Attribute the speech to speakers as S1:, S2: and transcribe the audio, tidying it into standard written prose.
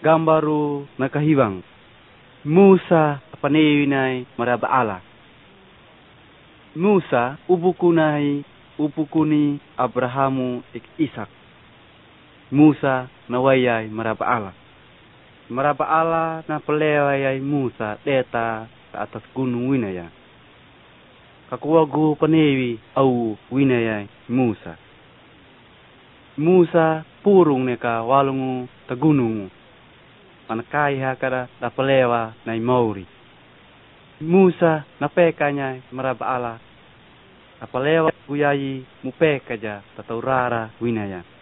S1: gambaru nakahiwang. Musa panewinay maraba ala. Musa upukuni Abrahamu ik Isak. Musa nawayay maraba ala. Maraba ala na pelewayay Musa deta ke atas gunung winaya. Kakuwagu panewi au winayay Musa. Musa purung neka walungu ta gunungu. Manakaiha kada da pelewa na Mauri. Musa napekanya maraba ala. Apalewa guyayi mupekaja tataurara winaya.